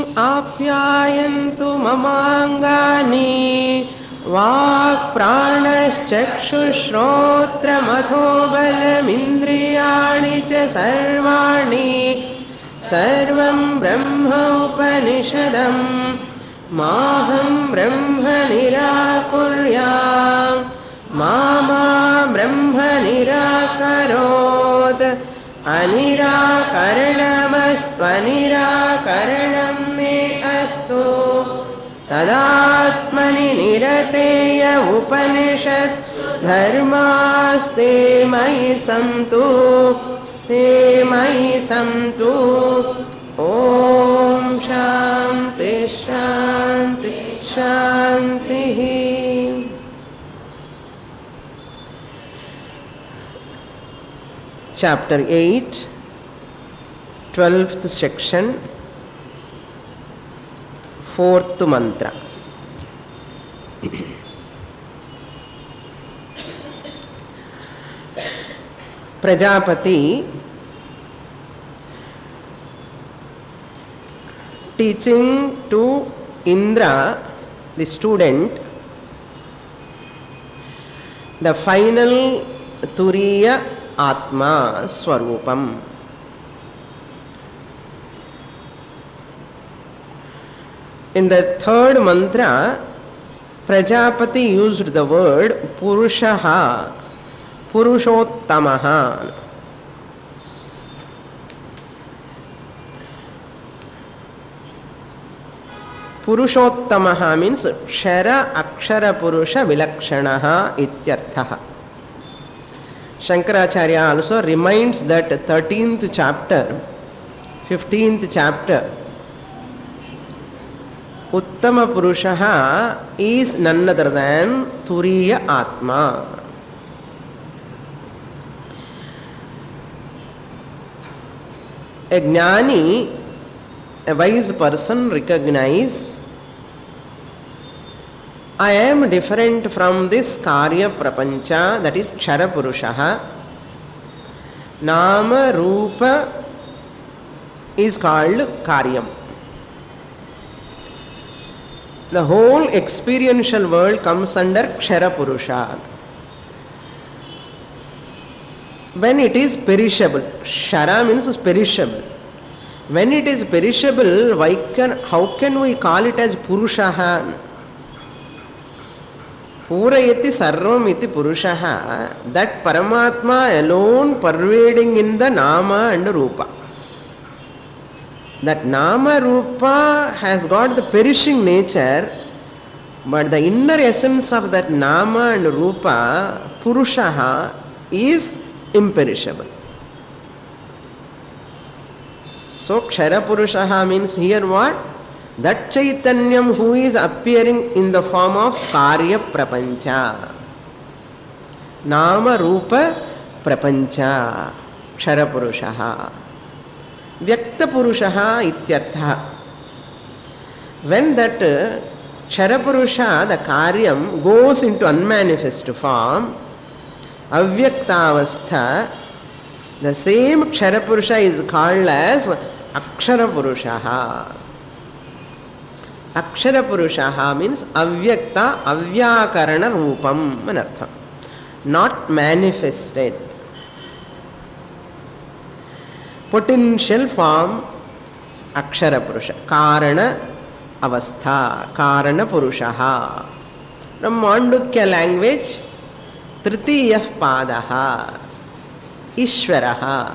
आप्यायन्तु ममाङ्गानि वाक् प्राणश्चक्षुश्रोत्रमथो बलमिन्द्रियाणि च सर्वाणि सर्वं ब्रह्म उपनिषदम् माहं ब्रह्म निराकुर्याम् मा ब्रह्म निराकरोत् अनिराकरणमस्त्वनिराकरणं मे अस्तु तदात्मनि निरतेय उपनिषत्सु धर्मास्ते मयि सन्तु ते मयि सन्तु ॐ शान्ति शान्ति शान्तिः. Chapter 8, 12th section, 4th mantra. Prajapati teaching to Indra, the student, the final Turiya Atma Swarupam. In the third mantra, Prajapati used the word Purushaha, Purushottamaha. Purushottamaha means Kshara Akshara Purusha Vilakshanaha Ityarthaha. Shankaracharya also reminds that 13th chapter, 15th chapter, Uttama Purushaha is none other than Turiya Atma. A Jnani, a wise person, recognize I am different from this Karya Prapancha, that is Kshara Purushaha. Nama Rupa is called Karyam. The whole experiential world comes under Kshara Purusha. When it is perishable, Kshara means perishable. When it is perishable, how can we call it as Purushaha? Purayati sarvam iti purushaha, that Paramatma alone pervading in the Nama and Rupa. That Nama Rupa has got the perishing nature, but the inner essence of that Nama and Rupa, Purushaha, is imperishable. So Kshara Purushaha means here what? That Chaitanyam who is appearing in the form of Karya Prapancha. Nama Rupa Prapancha. Kshara Purushaha. Vyakta Purushaha Ityartha. When that Kshara Purusha, the Karyam, goes into unmanifest form, Avyaktavastha, the same Kshara Purusha is called as Akshara Purushaha. Akshara Purushaha means Avyakta Avyakarana Rupam anartha. Not manifested. Potential form Akshara Purusha. Karana Avastha. Karana Purushaha. From Mandukya language, Tritiyah Padaha. Ishvaraha.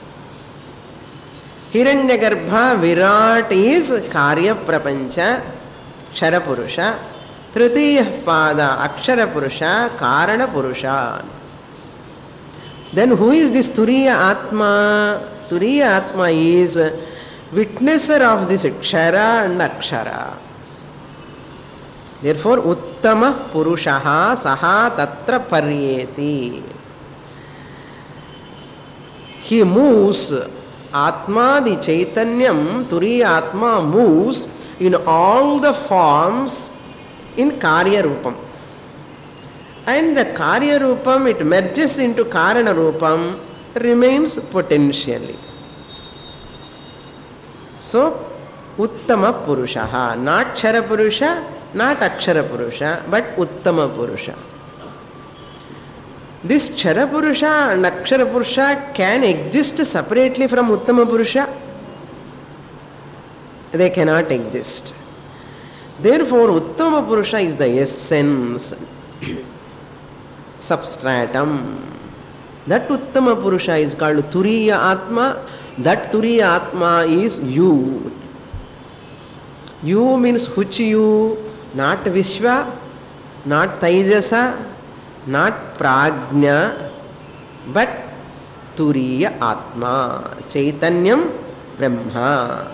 Hiranyagarbha Virat is Karya Prapancha, Kshara Purusha. Tritiyah Pada, Akshara Purusha, Karana Purusha. Then who is this Turiya Atma? Turiya Atma is witnesser of this Kshara and Akshara. Therefore, Uttama Purushaha Saha Tatra Paryeti. He moves. Atma, the Chaitanyam, Turiya Atma moves in all the forms in Karya Rupam. And the Karya Rupam, it merges into Karana Rupam, remains potentially. So, Uttama Purusha. Not Kshara Purusha, not Akshara Purusha, but Uttama Purusha. This Kshara Purusha and Akshara Purusha can exist separately from Uttama Purusha. They cannot exist. Therefore, Uttama Purusha is the essence, substratum. That Uttama Purusha is called Turiya Atma. That Turiya Atma is you. You means which you? Not Vishwa, not Taijasa, not Prajna, but Turiya Atma, Chaitanyam Brahma.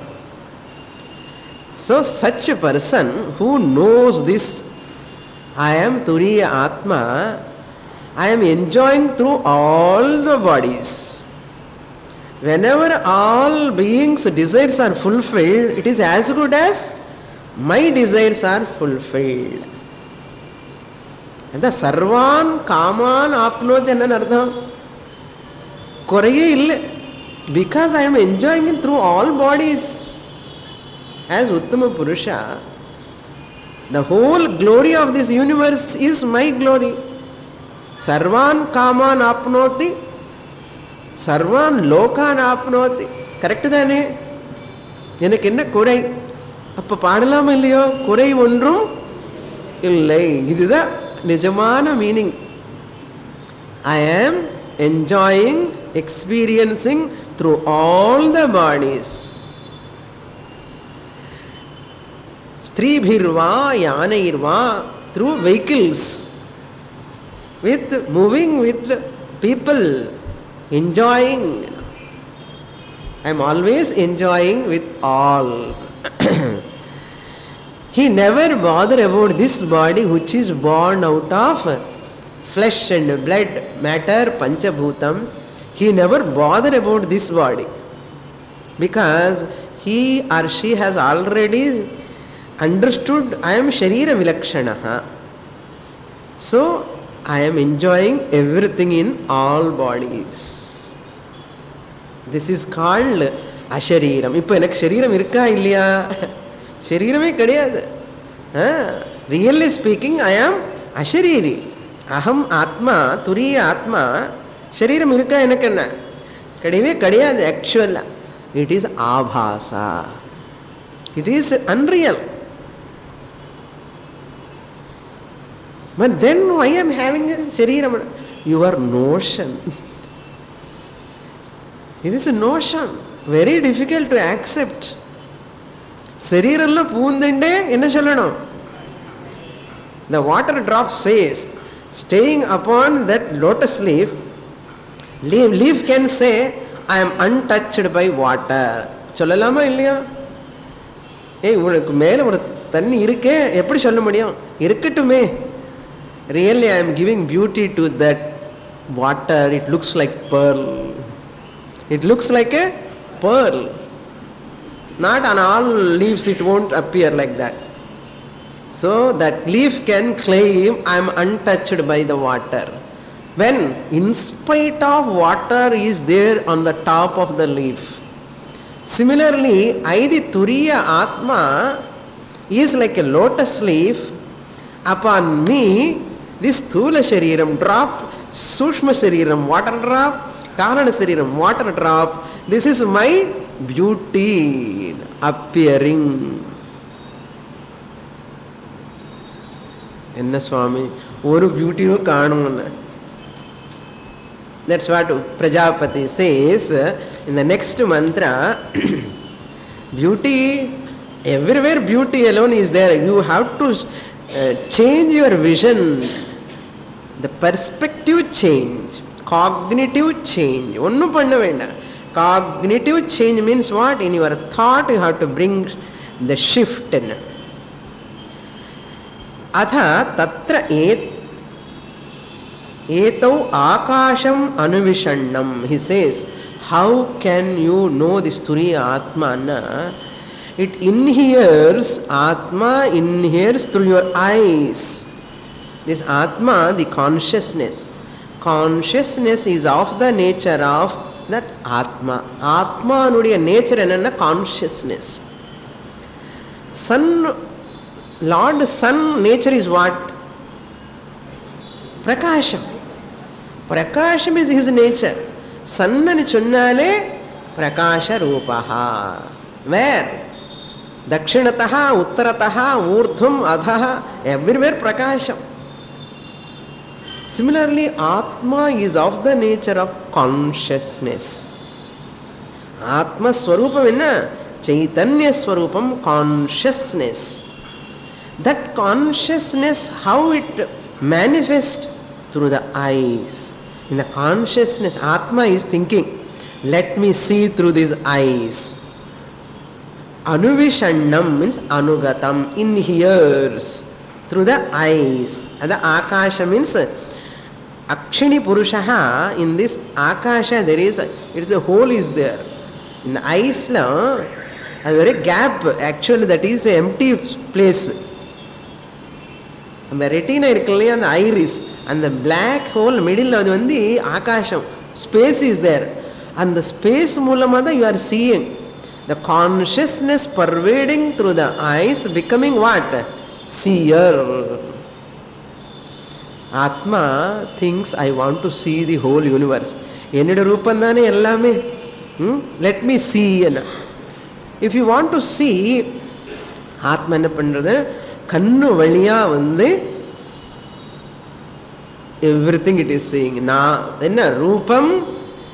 So such a person who knows this, I am Turiya Atma, I am enjoying through all the bodies. Whenever all beings' desires are fulfilled, it is as good as my desires are fulfilled. And the Sarvan Kaman Apnoti enna ardham? Koreye ille. Because I am enjoying it through all bodies. As Uttama Purusha, the whole glory of this universe is my glory. Sarvan Kaman Apnoti, Sarvan Lokan Apnoti. Correct தானே? எனக்கு என்ன குறை? அப்ப பாடலாம் இல்லையோ? குறை ஒன்றும் இல்லை. இதுதான் நிஜமான meaning. I am enjoying, experiencing through all the bodies. Stribhirva, Yanairva, through vehicles, with moving with people, enjoying. I am always enjoying with all. He never bothered about this body which is born out of flesh and blood, matter, panchabhutams. He never bothered about this body because he or she has already understood I am Sharira Vilakshanaha. So I am enjoying everything in all bodies. This is called Ashariram. இப்போ எனக்கு சரீரம் இருக்கா இல்லையா? சரீரமே கிடையாது. Really speaking, I am Ashariri. அகம் ஆத்மா, துரிய ஆத்மா. சரீரம் இருக்கா எனக்கு என்ன? கிடையவே கிடையாது. ஆக்சுவலா இட் இஸ் ஆபாசா. It is unreal. But then why I am having a shariram? Your notion. It is a notion. Very difficult to accept. Shariramlo poondinde enna sollano? The water drop says, staying upon that lotus leaf can say, I am untouched by water. சொல்லலாமா இல்லையா? உனக்கு மேல ஒரு தண்ணி இருக்கே, எப்படி சொல்ல முடியும்? இருக்கட்டுமே. Really, I am giving beauty to that water. It looks like pearl. It looks like a pearl. Not on all leaves it won't appear like that. So that leaf can claim I am untouched by the water. When in spite of water is there on the top of the leaf. Similarly, Aidi Turiya Atma is like a lotus leaf. Upon me, this Thula Shariram drop, Sushma Shariram water drop, Karana Shariram water drop. This is my beauty appearing. Enna Swami, oru beauty kaanumna. That's what Prajapati says in the next mantra. Beauty, everywhere beauty alone is there. You have to change your vision. The perspective change, cognitive change. Onnu panna venda. Cognitive change means what? In your thought you have to bring the shift in. Atha tatra etau akasham anuvishannam. He says, how can you know this Turiya Atma? It inheres, Atma inheres through your eyes. This Atma, the consciousness. Consciousness is of the nature of that Atma. Atma nudiya nature enna consciousness. Sun, Lord Sun, nature is what? Prakasham. Prakasham is his nature. Sun ani chunnale prakasha rupaha. Where? Dakshinataha, Uttarataha, Urdhvam, Adhaha, everywhere prakasham. Similarly, Atma is of the nature of consciousness. Atma Swarupam enna? Chaitanya Swarupam, consciousness. That consciousness, how it manifests? Through the eyes. In the consciousness, Atma is thinking, let me see through these eyes. Anuvishannam means anugatam, inheres through the eyes. And the Akasha means Akshini Purushaha. In this Akasha there is a hole is there. In the eyes a very gap, actually that is an empty place. And the retina irukilla and the iris and the black hole middle of the Akasham, space is there. And the space moolamada you are seeing. The consciousness pervading through the eyes, becoming what? Seer. Atma thinks, I want to see the whole universe. Ennida roopandane ellame. Let me see. If you want to see, Atma enna pandrathu? Kannu valiya vande everything it is seeing. Na enna roopam,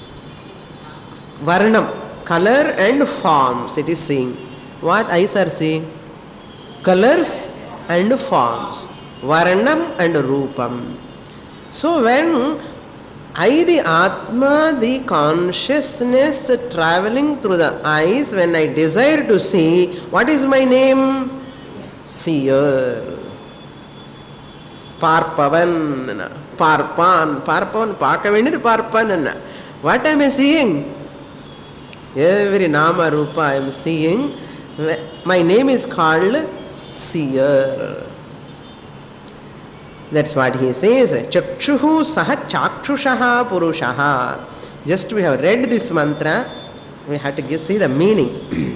varnam, color and forms it is seeing. What eyes are seeing? Colors and forms. Varnam and Rupam. So when I, the Atma, the consciousness traveling through the eyes, when I desire to see, what is my name? Seer. Parpavan. Parpan. Parpan. Paakavendithu Parpan. What am I seeing? Every Nama Rupa I am seeing. My name is called Seer. That's what he says. Chakshuhu saha chakshushaha purushaha. Just we have read this mantra. We have to see the meaning.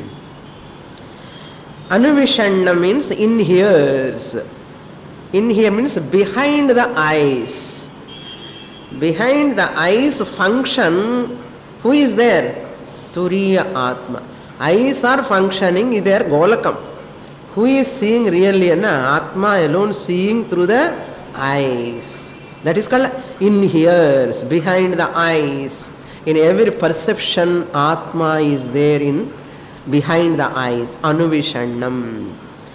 Anuvishanna means inheres. Inhere means behind the eyes. Behind the eyes function. Who is there? Turiya Atma. Eyes are functioning, they are Golakam. Who is seeing really? Atma alone seeing through the eyes. That is called inheres, behind the eyes. In every perception, Atma is there in behind the eyes. Anuvishannam.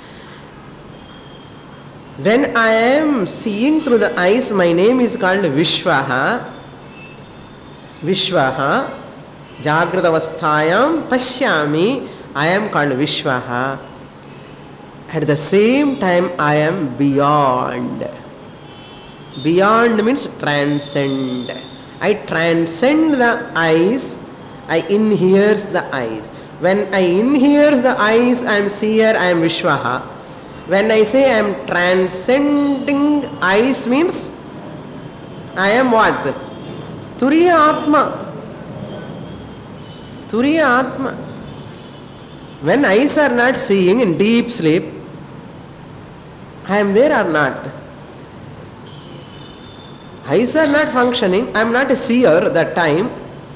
When I am seeing through the eyes, my name is called Vishwaha. Vishwaha. Jagratavasthayam pashyami. I am called Vishwaha. At the same time, I am beyond. Beyond means transcend. I transcend the eyes. I inheres the eyes. When I inheres the eyes, I am seer, I am Vishwaha. When I say I am transcending eyes means I am what? Turiya Atma. Turiya Atma. When eyes are not seeing in deep sleep, I am there or not? Eyes are not functioning, I am not a seer that time.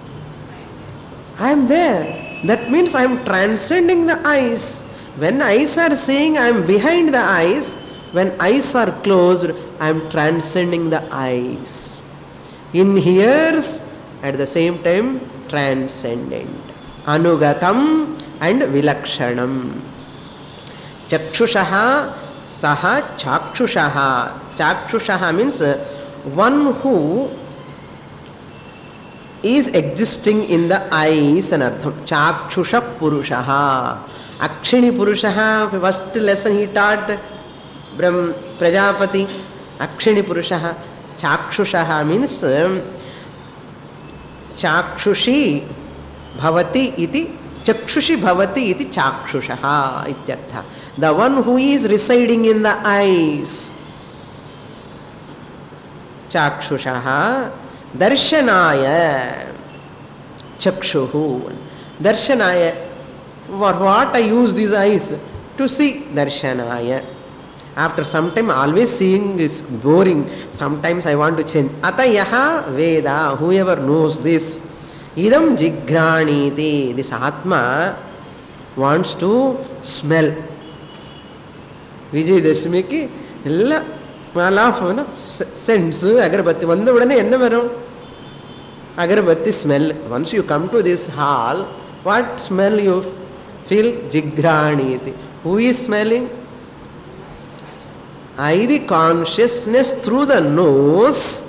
I am there. That means I am transcending the eyes. When eyes are seeing, I am behind the eyes. When eyes are closed, I am transcending the eyes. Inheres, at the same time, transcendent. Anugatam and Vilakshanam. Chakshushaha saha chakshushaha. Chakshushaha means one who is existing in the eyes and artham. Chakshusha Purushaha. Akshini Purushaha, first lesson he taught Prajapati. Akshini Purushaha. Chakshushaha means Chakshushi Bhavati iti. Chakshushi Bhavati iti Chakshushaha ityartha. The one who is residing in the eyes. Chakshushaha. Darshanaya Chakshuhu. Darshanaya. For what I use these eyes? to see darshanaya. After some time, always seeing is boring. Sometimes I want to change. Atayaha Veda, whoever knows this, idam jigraniti, this Atma wants to smell. Vijayadashmiki, illa malaf sense, agarbatti. Vanda udane enna varum? Agarbatti smell. Once you come to this hall, what smell you feel? Jigraniti. Who is smelling? I, the consciousness through the nose,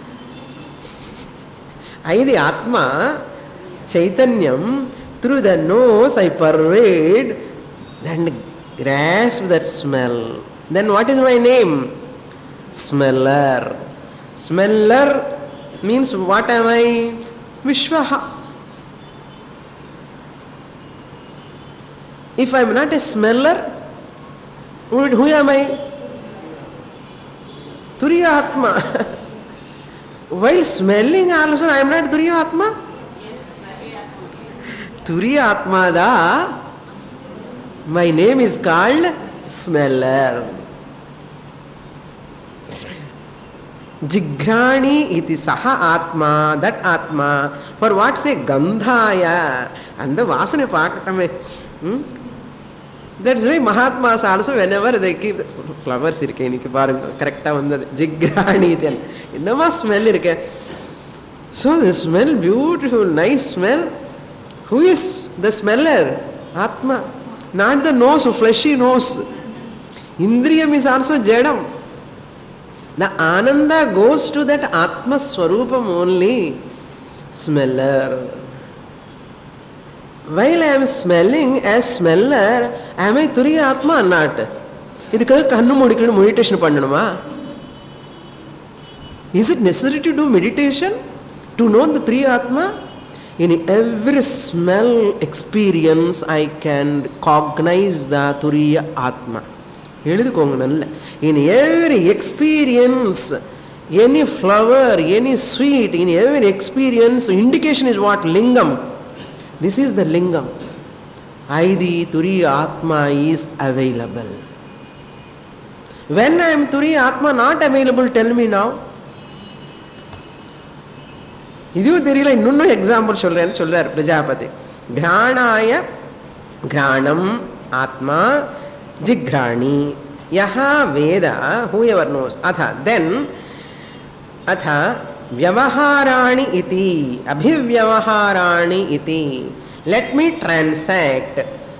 I, the Atma, Chaitanyam, through the nose I pervade and grasp that smell. Then what is my name? Smeller. Smeller means what am I? Vishwaha. If I am not a smeller, who am I? Turiya Atma. While smelling also I am not Turiya Atma? Turiya Atma da. My name is called smeller. Jigrani iti saha Atma, that Atma. For what say Gandhaya? And the Vasana Pakatame. That's why Mahatmas also, whenever they keep flowers, correct jigrani, innama smell irke. So the smell, beautiful, nice smell. Who is the smeller? Atma. Not the nose, fleshy nose. Indriyam is also jadam. The ananda goes to that Atma Swarupam only. Smeller. While I am smelling as smeller, am I Turiya Atma or not? Is it necessary to do meditation to know the Turiya Atma? In every smell experience, I can cognize the Turiya Atma. In every experience, any flower, any sweet, in every experience, indication is what? Lingam. This is the lingam. The Turiya Atma is available. When I am Turiya Atma not available, tell me now. Idu theriyala innonnu example solrar Prajapati. Granaya granam Atma jigrani. Yaha Veda, whoever knows. Atha, then Atha Vyavaharani iti, Abhivyavarani iti. Let me transact,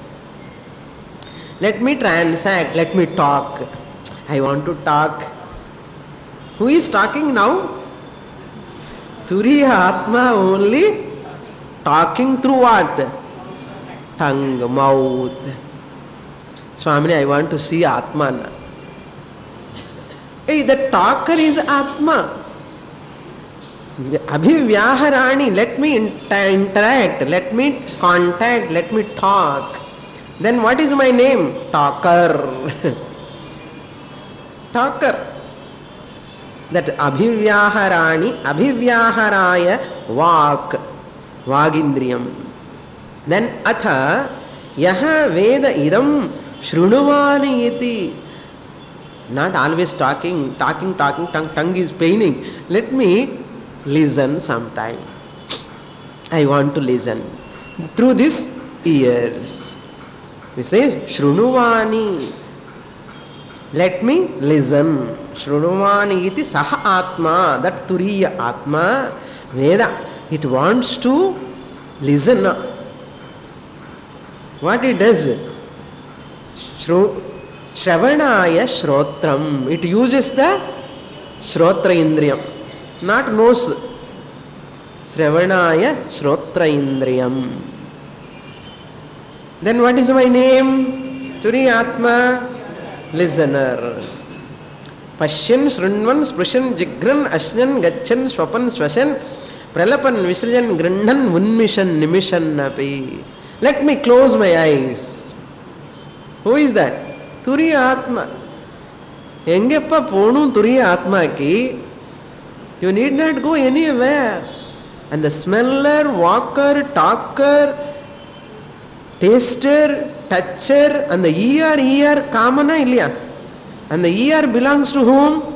let me talk. I want to talk. Who is talking now? Turiya Atma only talking through what? Tongue, mouth. Swamini, I want to see Atman. Hey, the talker is Atma. Abhivyaharani, let me interact, let me contact, let me talk. Then what is my name? Talker. Talker. That Abhivyaharani, Abhivyaharaya Vak, Vagindriyam. Then Atha Yaha Veda Idam Shrunuvani iti. Not always talking, tongue is paining. Let me listen sometime. I want to listen through these ears. We say Shrunuvani. Let me listen. Shrunuvani iti saha Atma, that Turiya Atma, Veda. It wants to listen. What it does? Shravanaya Shrotram. It uses the Shrotra Indriyam, not nose. Shravanaya Shrotra Indriyam. Then what is my name? Turiya Atma, listener. Pashyan, Srunvan, Sprishan, Jigran, Ashnan, Gachan, Swapan, Swashan, Pralapan, Visrajan, Grandan, Unmishan, Nimishan, Api. Let me close my eyes. Who is that? Turiya Atma. Engeppa ponu Turiya Atma ki. You need not go anywhere. And the smeller, walker, talker, taster, toucher, and the ear common illaya? And the ear belongs to whom?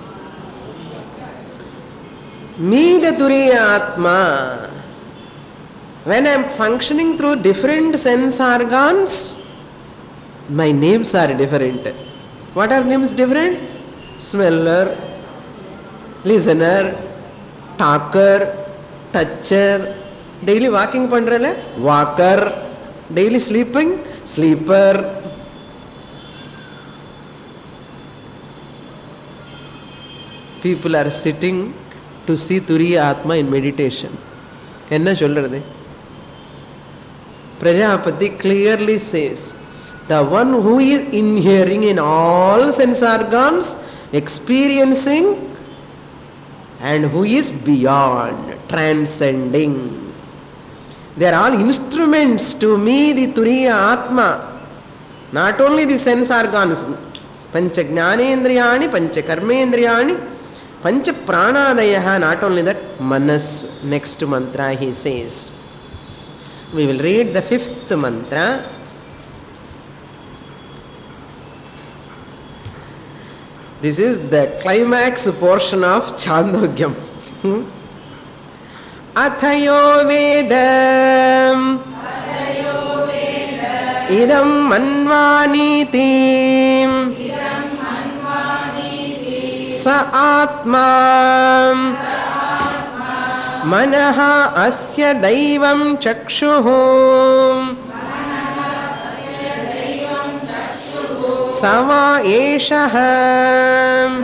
Me, the Turiya Atma. When I am functioning through different sense organs, my names are different. What are names different? Smeller, listener, talker, toucher. Daily walking pandrele, walker. Daily sleeping, sleeper. People are sitting to see Turiya Atma in meditation. Enna solradhu? Prajapati clearly says, the one who is inhering in all sense organs, experiencing, and who is beyond, transcending. They are all instruments to me, the Turiya Atma. Not only the sense organs, Pancha Jnanendriyani, Pancha Karmendriyani, Pancha Pranadayaha, not only that, Manas. Next mantra he says. We will read the 5th mantra. This is the climax portion of Chandogyam. Athayo Vedam Idam Manvaniti Sa Atma Manaha Asya Daivam Chakshuhu Sava Eshaha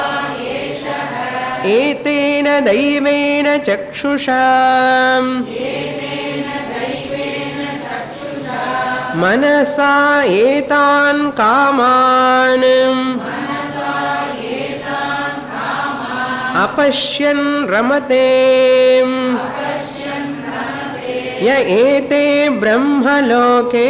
Etena Daivena Chakshusha Manasa Etan Kaman Apashyan Ramate Ya Ete Brahmaloke.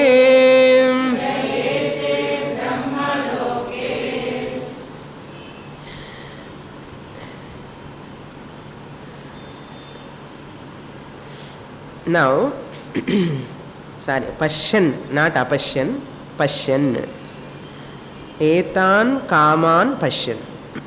Now, sorry, Pashyan, not Apashyan, Pashyan. Etan Kaman Pashyan.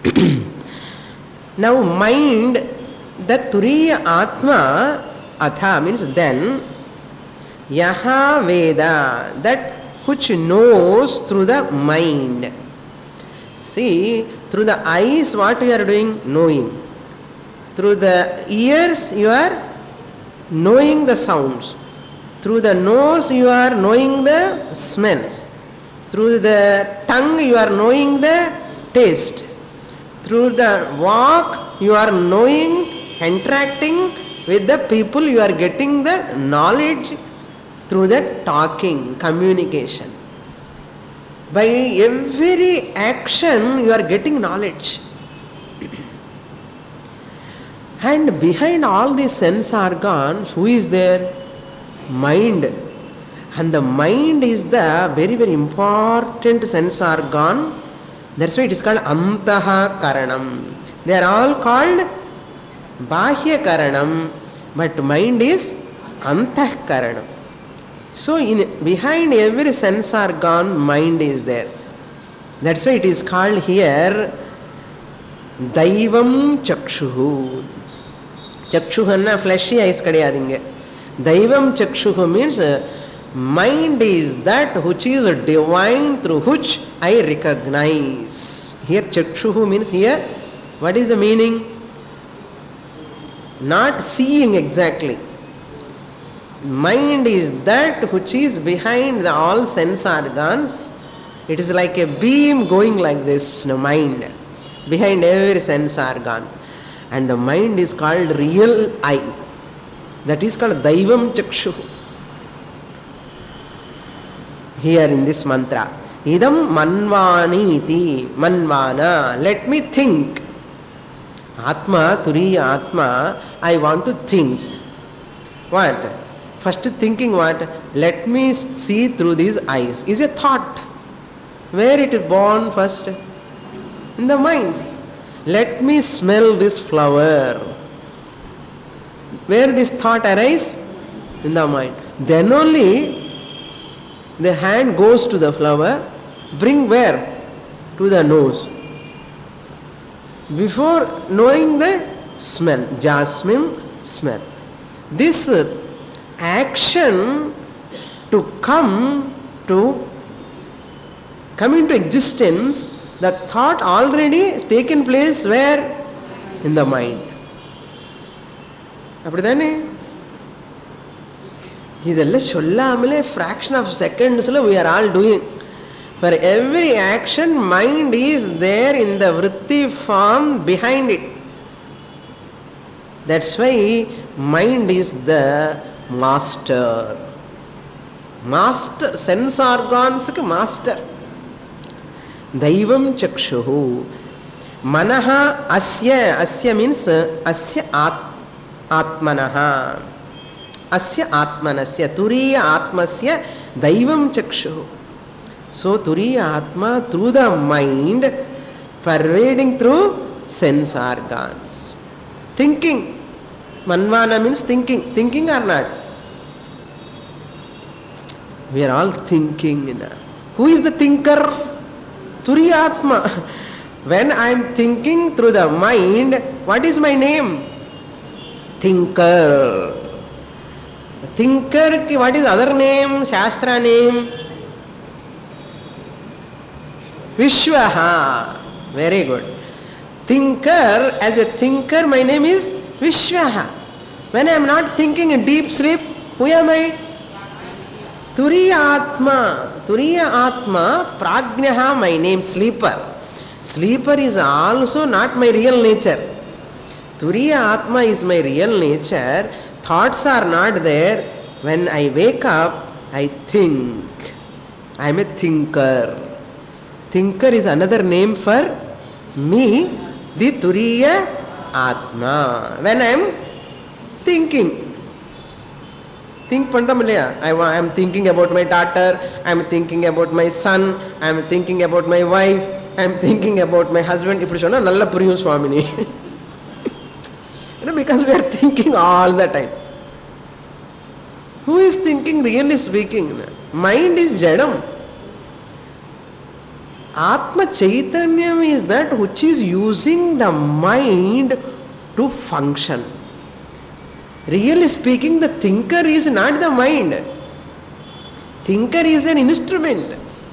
Now, mind, the Turiya Atma, Atha means then, Yaha Veda, that which knows through the mind. See, through the eyes, what you are doing? Knowing. Through the ears, you are knowing the sounds. Through the nose, you are knowing the smells. Through the tongue, you are knowing the taste. Through the walk, you are knowing, interacting with the people, you are getting the knowledge through the talking, communication. By every action, you are getting knowledge. And behind all these sense organs, who is there? Mind. And the mind is the very, very important sense organ. That's why it is called Antaha Karanam. They are all called Bahya Karanam, but mind is Antah Karanam. So behind every sense organ, mind is there. That's why it is called here Daivam Chakshuhu. Chakshuhanna fleshy eyes kadiyadinge. Daivam Chakshuhu means mind is that which is divine through which I recognize. Here Chakshuhu means here, what is the meaning? Not seeing exactly. Mind is that which is behind all sense organs. It is like a beam going like this, mind, behind every sense organ. And the mind is called real eye. That is called Daivam Chakshuhu. Here in this mantra, Idam Manvani iti, Manvana, let me think. Atma, Turiya Atma, I want to think. What? First thinking what? Let me see through these eyes. Is a thought. Where it is born first? In the mind. Let me smell this flower. Where this thought arises? In the mind. Then only The hand goes to the flower, bring where? To the nose. Before knowing the smell, jasmine smell. This action to come into existence, the thought already taken place where? In the mind. அப்படிதானே? இதெல்லாம் சொல்லாமலே fraction of secondsல we are all doing. For every action, mind is there in the vritti form behind it. That's why mind is the master. Master, sense organs ku master. Daivam chakshuhu. Manaha asya means asya atmanaha. Asya atmanasya turiya atmasya daivam chakshuhu. So turiya atma through the mind pervading through sense organs. Thinking. Manvana means thinking. Thinking or not? We are all thinking. Who is the thinker? Turiya atma. When I am thinking through the mind, what is my name? Thinker. Thinker, what is other name? Shastra name? Vishwaha. Very good. Thinker, as a thinker, my name is Vishwaha. When I am not thinking in deep sleep, who am I? Turiya Atma. Turiya Atma, Prajnaha, my name, sleeper. Sleeper is also not my real nature. Turiya Atma is my real nature. Thoughts are not there. When I wake up, I think. I am a thinker. Thinker is another name for me, the Turiya Atma. When I am thinking. Think pandam illaya. I am thinking about my daughter, I am thinking about my son, I am thinking about my wife, I am thinking about my husband. Ipdi sonna nalla puriyum Swamini. Because we are thinking all the time. Who is thinking, really speaking? Mind is Jadam. Atma Chaitanyam is that which is using the mind to function. Really speaking, the thinker is not the mind. Thinker is an instrument.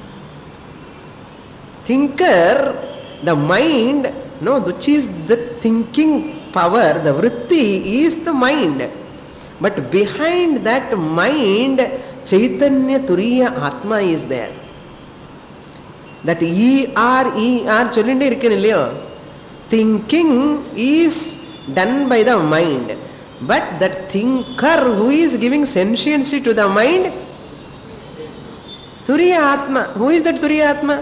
Thinker, the mind, no, which is the thinking power, the vritti is the mind. But behind that mind, Chaitanya Turiya Atma is there. That ER சொல்லண்டே இருக்கேன் இல்லையோ. Thinking is done by the mind. But that thinker who is giving sentiency to the mind, Turiya Atma. Who is that Turiya Atma?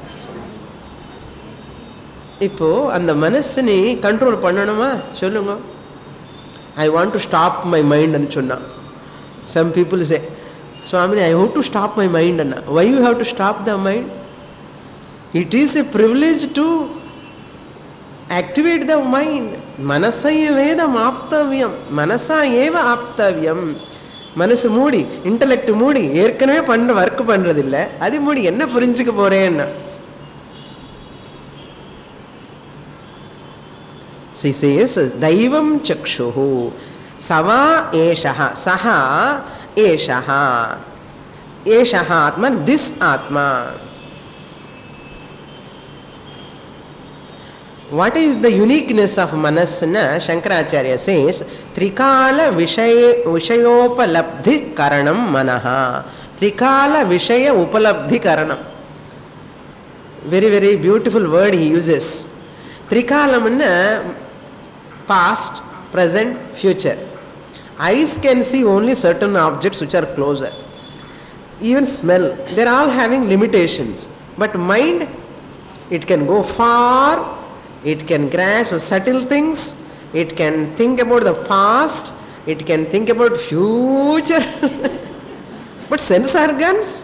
இப்போ அந்த மனசனை control பண்ணணுமா சொல்லுங்க. I want to stop my mind anu sonna. Some people say, Swamini, I have to stop my mind anna. Why you have to stop the mind? It is a privilege to activate the mind. Manasa evedam aptavyam. Manasa eva aptavyam. மனசு மூடி, intellect மூடி, ஏற்கனவே பண்ற work பண்றதில்லை, அது மூடி என்ன புரிஞ்சுக்க போறேன்னா. She says, Daivam Chakshuhu Sava Eshaha Saha Eshaha Eshaha Atma, this Atma. What is the uniqueness of Manasana? Shankaracharya says, Trikala Vishayopalabdhi Karanam Manaha. Trikala Vishaya Upalabdhi Karanam. Very, very beautiful word he uses. Trikalamana, past, present, future. Eyes can see only certain objects which are closer. Even smell, they are all having limitations. But mind, it can go far, it can grasp subtle things, it can think about the past, it can think about future. But sense organs?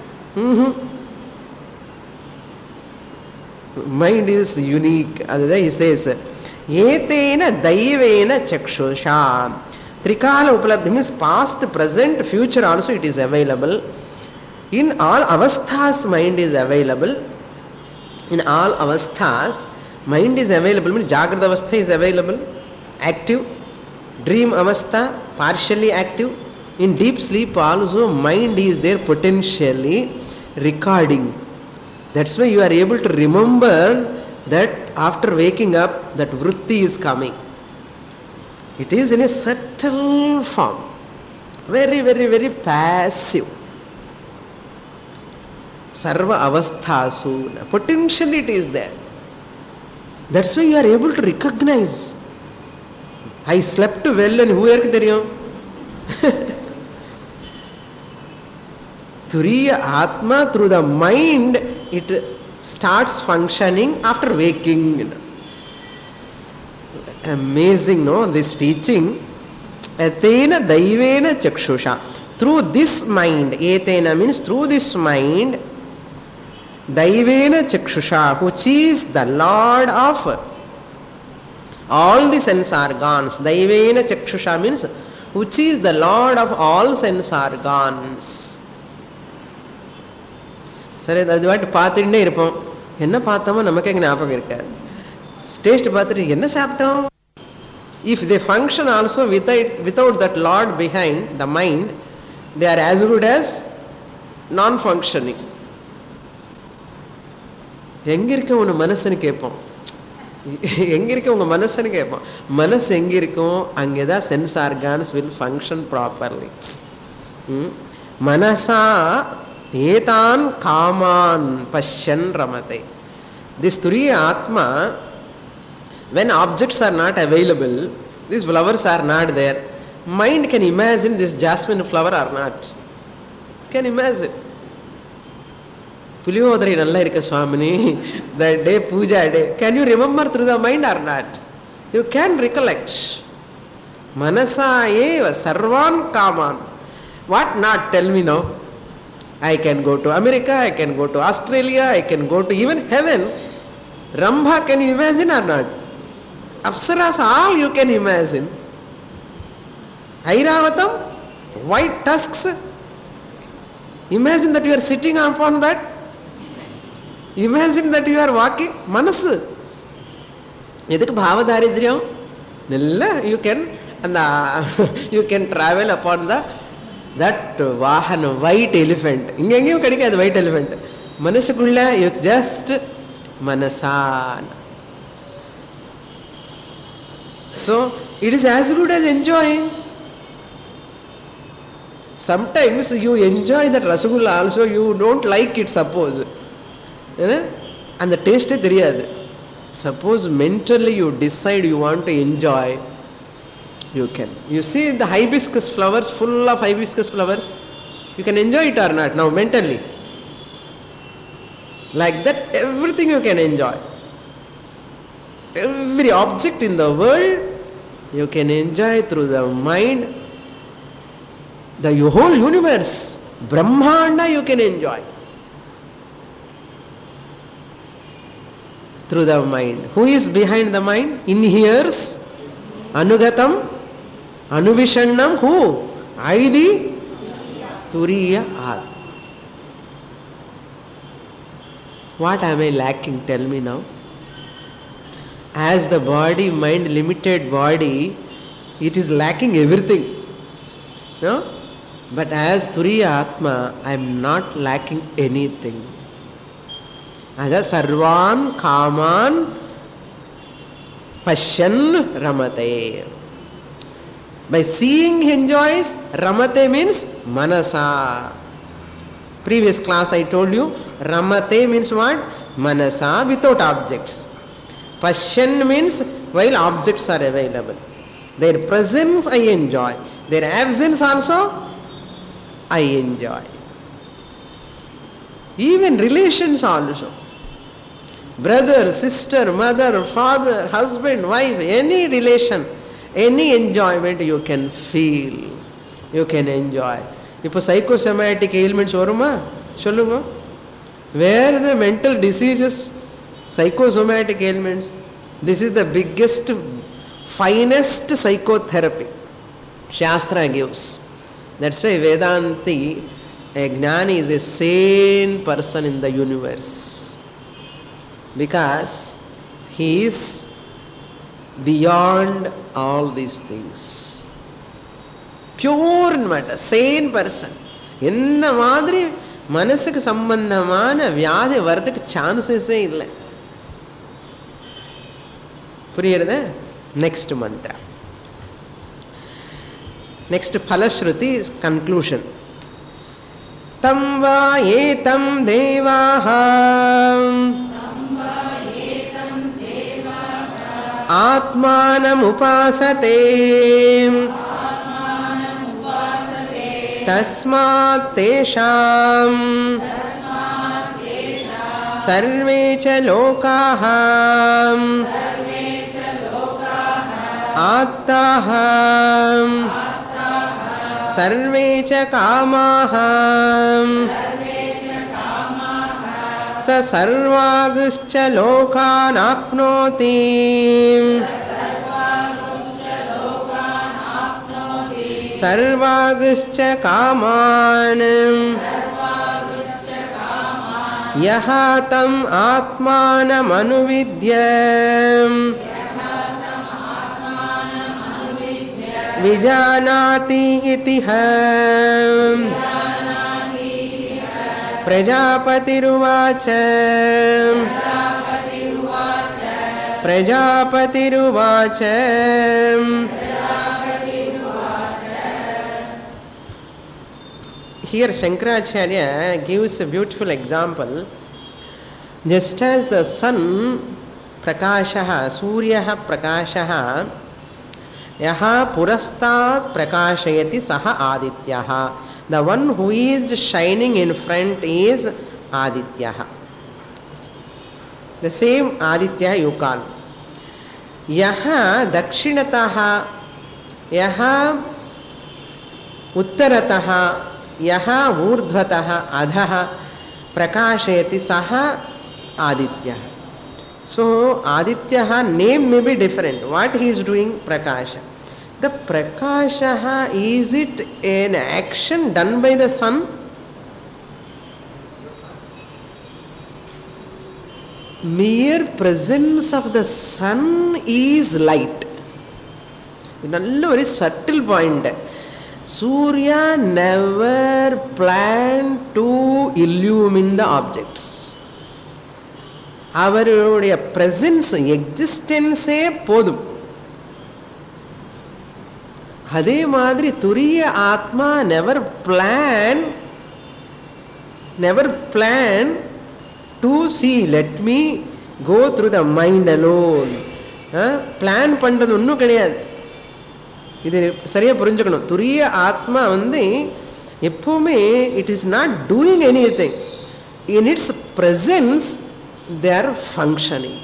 Mind is unique. That's he says, Etena daivena chakshusha. Trikala upalabdhi means past, present, future also it is available. In all avasthas, mind is available. In all avasthas, mind is available. Means Jagrata avastha is available, active. Dream avastha, partially active. In deep sleep also, mind is there potentially recording. That's why you are able to remember that after waking up, that vritti is coming. It is in a subtle form. Very, very, very passive. Sarva avasthasu. Potentially it is there. That's why you are able to recognize. I slept well and who yarku theriyum? Turiya Atma, through the mind, it starts functioning after waking. Amazing, no? This teaching. Etena daivena chakshusha. Through this mind, etena means through this mind, daivena chakshusha, which is the Lord of all the sense organs. Daivena chakshusha means which is the Lord of all sense organs. சரி, அது வாட்டி பார்த்துட்டே இருப்போம். என்ன பார்த்தோமோ நமக்கே ஞாபகம் இருக்காது. Taste பார்த்துட்டு என்ன சாப்பிட்டோம். If they function also without that Lord behind the mind, they are as good as non-functioning. எங்க இருக்க உங்க மனசுன்னு கேட்போம். எங்க இருக்க உங்க மனசுன்னு கேட்போம். மனசு எங்க இருக்கும், அங்கேதான் sense organs will function properly. மனசா ஏதான் காமான் பஷ்யன் ரமதே. This Turiya Atma, when objects are not available, these flowers are not there, mind can imagine this jasmine flower or not. Can imagine. Puliyodari nalla irukka Swamini, that day puja day, can you remember through the mind or not? You can recollect. Manasa eva sarvan kaman. What not? Tell me now. I can go to America, I can go to Australia, I can go to even heaven. Rambha, can you imagine or not? Apsaras, all you can imagine. Airavatam, white tusks. Imagine that you are sitting upon that. Imagine that you are walking. Manasu. Edukku bhava daridriyam? Nilla, you can travel upon that vahana, white elephant. Ingengeyum kadikadu white elephant. Manasukulla, you just manasana. So, it is as good as enjoying. Sometimes you enjoy that rasgulla also, you don't like it, suppose. And the taste is theriyadu. Suppose mentally you decide you want to enjoy, you can. You see the hibiscus flowers, full of hibiscus flowers. You can enjoy it or not now mentally. Like that, everything you can enjoy. Every object in the world, you can enjoy through the mind. The whole universe, Brahmanda, you can enjoy through the mind. Who is behind the mind? Inheres, Anugatam, Anuvishannam, who? Aidi, Turiya Atma. What am I lacking? Tell me now. As the body, mind, limited body, it is lacking everything. No? But as Turiya Atma, I am not lacking anything. Ada sarvan kaman pashyan ramate. By seeing he enjoys, ramate means manasa. Previous class I told you, ramate means what? Manasa, without objects. Pashyan means while objects are available. Their presence I enjoy. Their absence also I enjoy. Even relations also. Brother, sister, mother, father, husband, wife, any relation, any enjoyment you can feel, you can enjoy. இப்போ psychosomatic ailments வருமா சொல்லுங்க. Where the mental diseases, psychosomatic ailments, this is the biggest, finest psychotherapy Shastra gives. That's why Vedanti A Gnani is a sane person in the universe because he is beyond all these things. Pure matter, sane person. என்ன மாதிரி மனசுக்கு சம்பந்தமான வியாதி வரதுக்கு சான்சஸே இல்லை. புரியுறத? Next mantra. Next phalashruti conclusion. தம் வா ஏதம் தேவாஹ ஆத்மானம் உபாசதே தஸ்மாத் தேஷாம் சர்வே ச லோகாஹ ஆத்தாஹ சர்வே ச காமாஹ ச சர்வாகுஷ்ச லோகான் ஆப்னோதி சர்வாகுஷ்ச காமான் யஹ தம் ஆத்மானமனுவித்ய விஜானாதி இதிஹ. பிரஜாபதிருவாச்ச பிரஜாபதிருவாச்ச Here Shankaracharya gives a beautiful example. Just as the sun prakashaha, suryaha prakashaha, yaha purastat prakashayati saha adityaha. The one who is shining in front is adityaha. The same aditya you call. Yaha dakshinataha, yaha uttarataha, yaha urdhvataha adhaha prakashayati saha aditya. So aditya name may be different. What he is doing? Prakasha. The prakasha, is it an action done by the sun? Mere presence of the sun is light. Nalla very subtle point. Surya never planned to illumine the objects. அவருடைய presence, existence போதும். அதே மாதிரி துரிய ஆத்மா never plan to see, let me go through the mind alone. Plan பண்றது ஒன்றும் கிடையாது. இது சரியா புரிஞ்சுக்கணும். துரிய ஆத்மா எப்பவுமே it is not doing anything. In its presence they are functioning.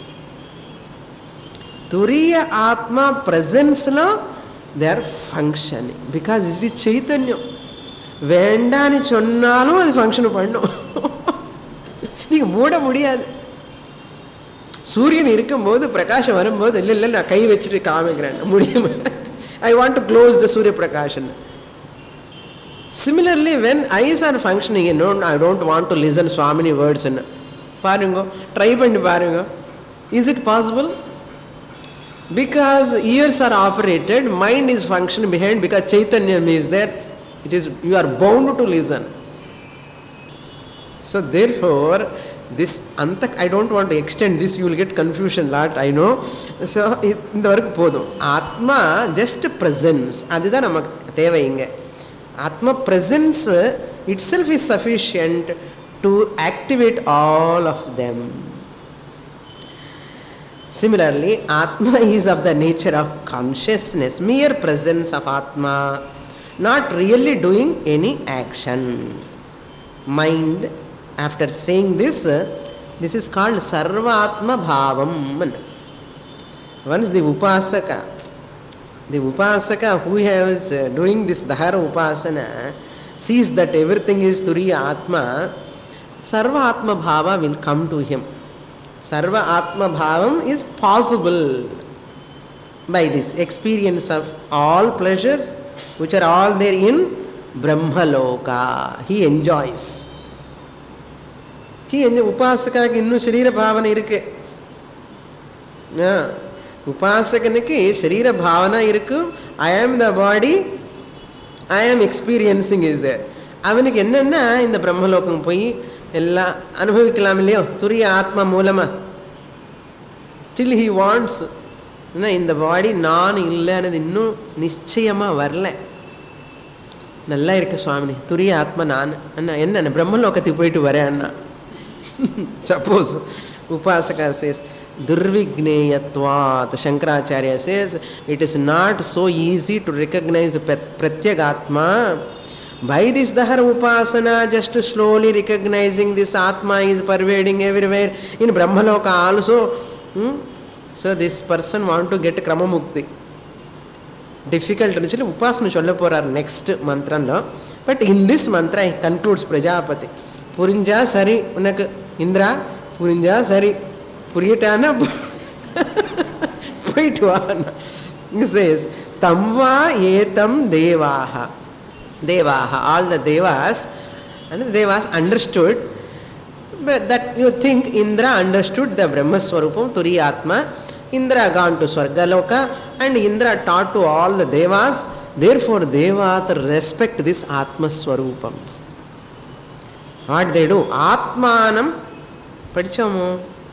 Turiya Atma presence la they are functioning because it is Chaitanyam. Vendani chonnalum adu function pannum. நீங்க மூட முடியாது. சூரியன் இருக்கும்போது பிரகாசம் வரும்போது இல்ல இல்ல நான் கை வச்சிட்டு காமிக்கிறேன் முடியும். I want to close the Surya Prakashan. Similarly, when eyes are functioning, I don't want to listen Swamini words. Parungo, try and parungo. Is it possible? Because ears are operated, mind is functioning behind because Chaitanya is there. It is, you are bound to listen. So therefore, this antak, I don't want to extend this, you will get confusion lot, I know. So in the work podum. Atma just presence. Adida namak theva inge. Atma presence itself is sufficient to activate all of them. Similarly, Atma is of the nature of consciousness, mere presence of Atma, not really doing any action. Mind, after saying this, this is called Sarvatma Bhavam. Once the Upasaka who is doing this Dahara Upasana sees that everything is Turiya Atma, Sarva Atma Bhava will come to him. Sarva Atma Bhavam is possible by this experience of all pleasures which are all there in Brahmaloka. He enjoys. உபாசகாக்கு இன்னும் சரீர பாவனை இருக்கு. உபாசகனுக்கு சரீர பாவனை இருக்கு. ஐ ஆம் த பாடி, ஐ ஆம் எக்ஸ்பீரியன்சிங் இஸ் தேர். அவனுக்கு என்னன்னா இந்த பிரம்மலோகம் போய் எல்லாம் அனுபவிக்கலாம் இல்லையோ துரிய ஆத்மா மூலமா. Still he wants. இந்த பாடி நான் இல்லைன்னு இன்னும் நிச்சயமா வரல. நல்லா இருக்கு சுவாமினி, துரிய ஆத்மா நான் அண்ணா என்ன பிரம்மலோகத்துக்கு போயிட்டு வரேன் அண்ணா. Suppose Upasaka says Durvigneyatvat, Shankaracharya says it is not so easy to recognize the Pratyagatma. By this Dahara Upasana, just slowly recognizing this Atma is pervading everywhere in Brahmaloka also. So this person want to get Kramamukti. Difficult to சொல்லி உபாசனை சொல்ல போறார் next மந்திரம்ல. But in this mantra he concludes Prajapati. புரிஞ்சா சரி உனக்கு இந்திரா, புரிஞ்சா சரி, புரியட்டானா போயிட்டு வானா. says tamva etam devaha. Devaha, all the devas, and the devas understood, but that you think Indra understood the Brahma Swarupam, Turiya Atma. Indra gone to Swargaloka and Indra taught to all the devas. Therefore devas respect this Atma Swarupam. What they do? Atmanam படிச்சோமோ?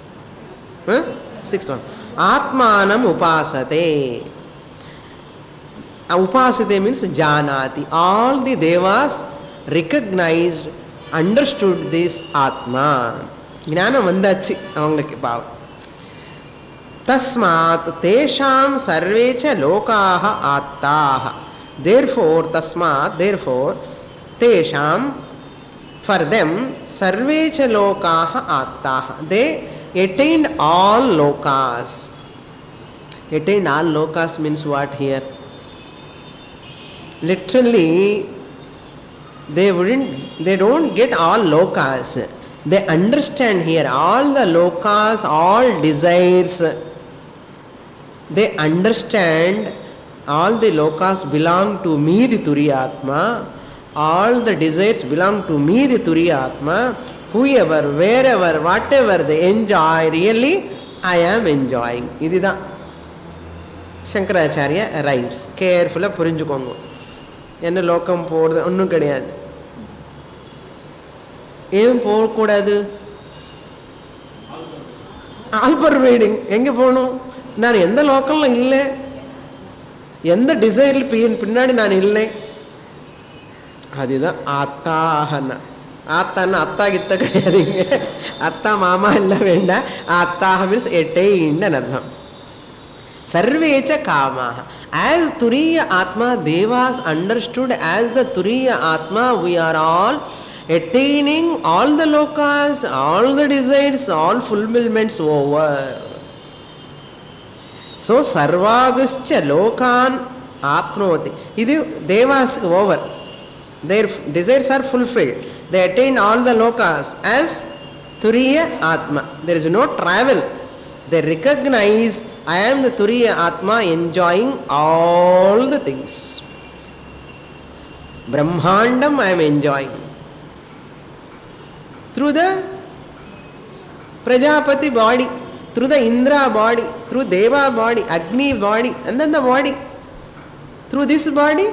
6th one. Atmanam upasate. Upasate means janati. All the devas recognized, understood this Atma. ஞானம் வந்தாச்சு அவங்களுக்கு. பாவம். தஸ்மாத் தேஷாம் சர்வேச்ச லோகாஹ ஆத்தாஹ. Therefore தஸ்மாத், therefore தேஷாம், for them sarvecha lokaha attaha. They attained all lokas. Attained all lokas means what here? Literally they don't get all lokas. They understand here all the lokas, all desires. They understand all the lokas belong to me, the Turiyatma. All the desires belong to me, the Turiya Atma. Whoever, wherever, whatever they enjoy, really I am enjoying. இதுதான் Shankaracharya rights. கேர்ஃபுல்லாக புரிஞ்சுக்கோங்க. என்ன லோகம் போகிறது ஒன்றும் கிடையாது. ஏன் போகக்கூடாது? All pervading. எங்கே போகணும்? நான் எந்த லோக்கம்ல இல்லை, எந்த டிசைரில் பின்னாடி நான் இல்லை. அதுதான் ஆத்தாஹன்னா. ஆத்தான்னா அத்தா கித்த கிடையாதுங்க. அத்தா மாமா எல்லாம் வேண்டாம். ஆத்தாக மீன்ஸ் எட்டைன்னு அர்த்தம். சர்வேச்ச காமாக. As Turiya Atma, Devas understood as the Turiya Atma, we are all attaining all the lokas, all the desires, all fulfillments over. So sarvaguscha lokan apnoti. Idu Devas over. Their desires are fulfilled. They attain all the lokas as Turiya Atma. There is no travel. They recognize I am the Turiya Atma enjoying all the things. Brahmandam I am enjoying. Through the Prajapati body, through the Indra body, through Deva body, Agni body, and then the body. Through this body,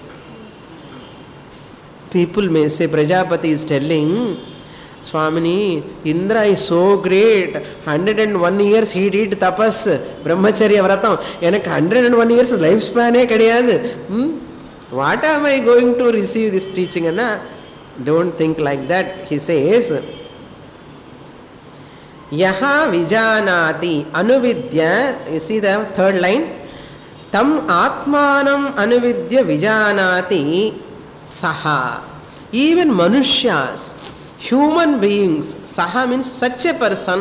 people may say, Prajapati is telling, Swamini, Indra is so great. 101 years he did tapas, brahmacharya vratam. எனக்கு 101 years lifespan கிடையாது. What am I going to receive this teaching? Don't think like that. He says, Yaha vijanati anuvidya. You see the third line? Tam atmanam anuvidya vijanati saha. Even manushas, human beings, saha means such a person.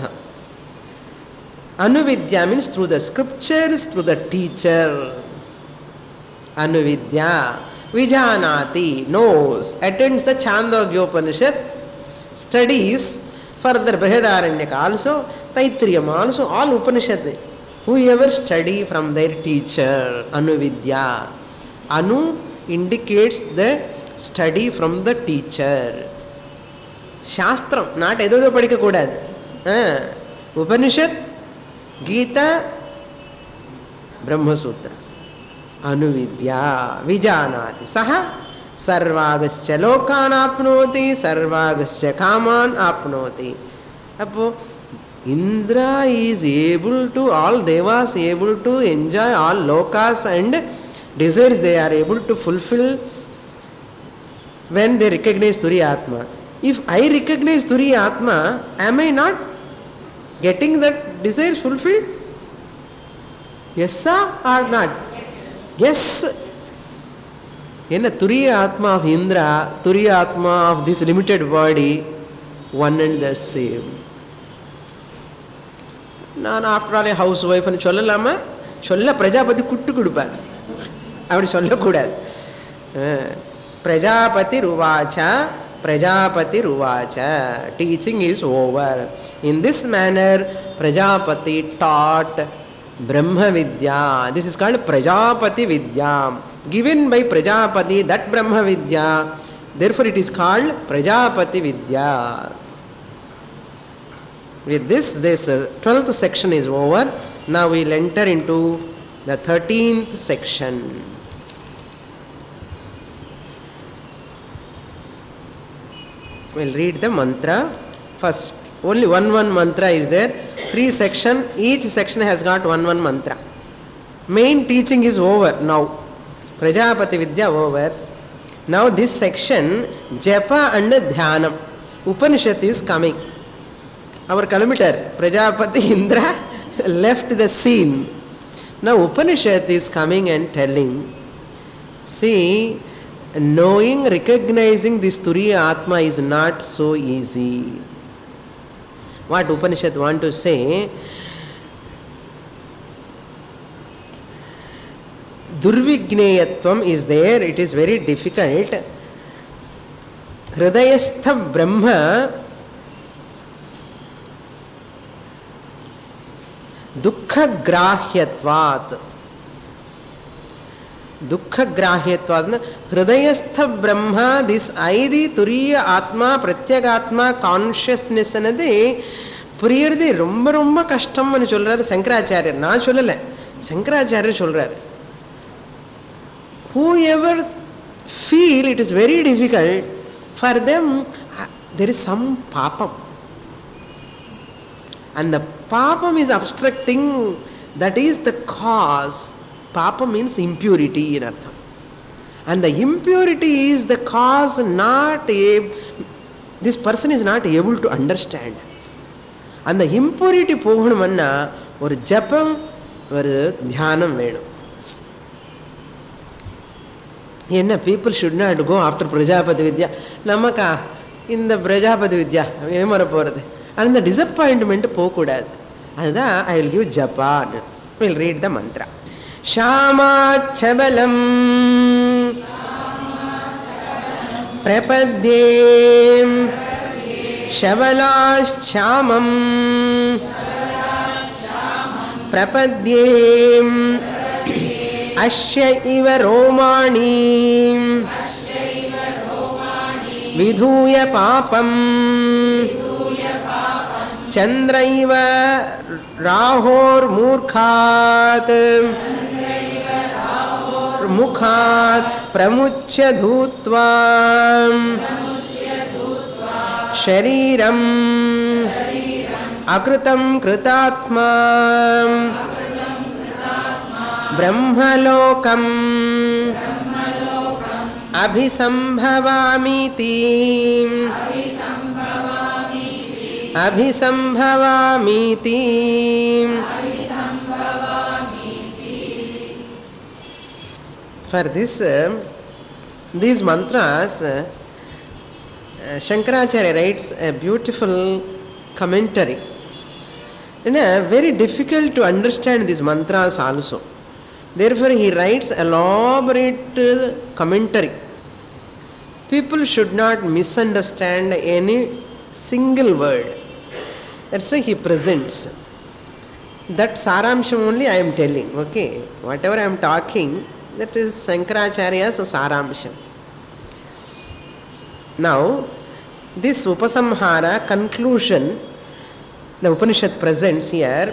Anuvidya means through the scriptures, through the teacher. Anuvidya. Vijanati, knows, attends the Chandogyopanishad, studies further Brihadaranyaka also, Taitriyam also, all Upanishad. Whoever study from their teacher, Anuvidya. Anu indicates the study from the teacher. Shastram, not edo padikka kodadu. Upanishad, Gita, Brahma Sutra. Anuvidya, Vijanati. Saha sarvagascha lokan apnoti, sarvagascha kaman apnoti. Appo Indra is able to, all devas able to enjoy all lokas and desires they are able to fulfill when they recognize Turiya Atma. If I recognize Turiya Atma, am I not getting that desires fulfilled? Yes sir or not? Yes. Enna Turiya Atma of Indra, Turiya Atma of this limited body, one and the same. நான் after all house ஒய்ஃப்னு சொல்லலாமா? சொல்ல Prajapati good கொடுப்பார். அப்படி சொல்லக்கூடாது. Prajapati ருவாச்ச, Prajapati ருவாச்ச. Teaching is over. In this manner, Prajapati taught Brahma Vidya. This is called Prajapati Vidya. Given by Prajapati, that Brahma Vidya. Therefore, it is called Prajapati Vidya. With this 12th section is over. Now we will enter into the 13th section. We will read the mantra first. Only one mantra is there. 3 sections. Each section has got one mantra. Main teaching is over now. Prajapati Vidya over. Now this section, Japa and Dhyanam. Upanishad is coming. Our kilometer, Prajapati Indra left the scene. Now Upanishad is coming and telling, see, knowing, recognizing this Turiya Atma is not so easy. What Upanishad want to say? Durvigneyatvam is there, it is very difficult. Hridayastha Brahma Dukkha grahyatvat. Dukkha grahyatvat. Hridayastha Brahma, this Aidi Turiya Atma, Pratyagatma consciousness anade puriyardi romba romba kashtam ani solraru Shankaracharya. Na sollala. Shankaracharya solraru. Whoever feel it is very difficult, for them there is some papam. And the papam is obstructing, that is the cause. Papa means impurity in artham. And the impurity is the cause, this person is not able to understand. And the impurity poganumanna or japam or dhyanam vedum. People should not go after Prajapati Vidya. Namaka in the Prajapati Vidya emara. And the disappointment pokudad. And I will give japa. We will read the mantra. Shama chabalam prapadyem shabalash chamam prapadyem asya iva romani vidhuya papam Chandraiva Rahor Murkhat Mukhat Pramuchya Dhutva Shariram Akritam Kritatma Brahmalokam Abhisambhavamiti Abhisambhavamiti. For this, these mantras, Shankaracharya writes a beautiful commentary. Very difficult to understand these mantras also. Therefore, he writes elaborate commentary. People should not misunderstand any single word. That's why he presents. That saramsham only I am telling. Okay, whatever I am talking, That is Sankaracharya's Saramsham. Now, this Upasamhara conclusion, the Upanishad presents here.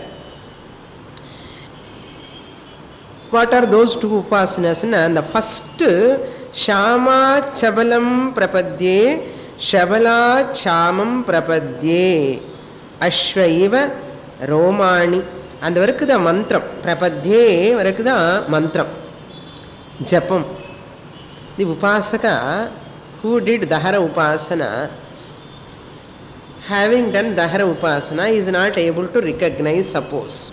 What are those two upasanas? The first, Shama Chabalam Prapadye, Shabala Chamam Prapadye, Ashvaiva Romani. And the Varkuda mantra, Prapadye, Varkuda mantra, Japam. The Upasaka who did Dahara Upasana, having done Dahara Upasana, is not able to recognize, suppose.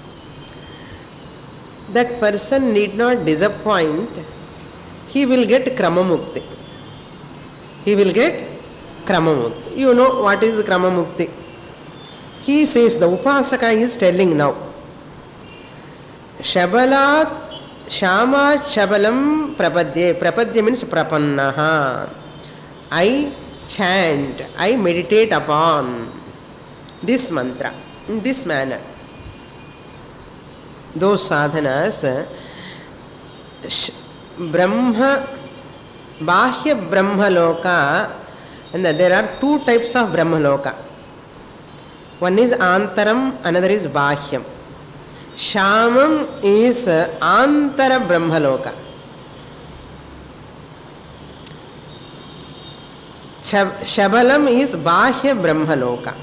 That person need not disappoint, he will get Kramamukti. He will get Kramamukti. You know what is Kramamukti? He says, the Upasaka is telling now, Shabala Shama Chabalam Prapadye. Prapadye means Prapannaha. I chant, I meditate upon this mantra in this manner. Those sadhanas, Brahma, Bahya Brahma Loka, and there are two types of Brahma Loka. One is Antaram, another is Bahyam. Shamam is Antara Brahmaloka. Shabalam is Bahya Brahmaloka.